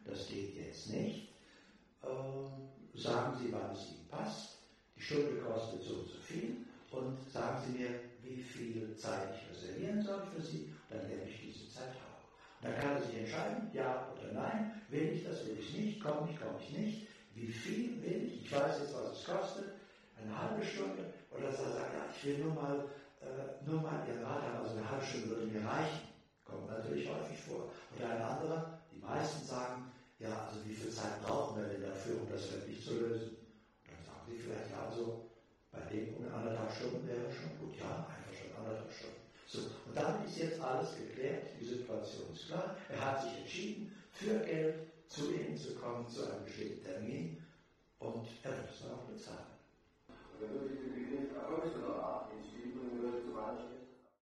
das geht jetzt nicht. Sagen Sie, wann es Ihnen passt. Die Stunde kostet so und so viel. Und sagen Sie mir, wie viel Zeit ich reservieren soll für Sie. Dann werde ich diese Zeit haben. Und dann kann er sich entscheiden, ja oder nein. Will ich das, will ich nicht, komme ich nicht. Wie viel will ich? Ich weiß jetzt, was es kostet. Eine halbe Stunde. Oder dass er sagt, ja, ich will nur mal Ihren Rat haben, also eine halbe Stunde würde mir reichen. Kommt natürlich häufig vor. Oder ein anderer, die meisten sagen, ja, also wie viel Zeit brauchen wir denn dafür, um das wirklich zu lösen? Und dann sagen sie vielleicht, ja, also bei dem um 1,5 Stunden wäre schon gut. Ja, einfach schon 1,5 Stunden. So, und damit ist jetzt alles geklärt, die Situation ist klar. Er hat sich entschieden, für Geld zu Ihnen zu kommen, zu einem bestimmten Termin, und er wird es dann auch bezahlen. Wenn du den Begriff Erfolgshonorar ins Spiel bringen würdest, zum Beispiel,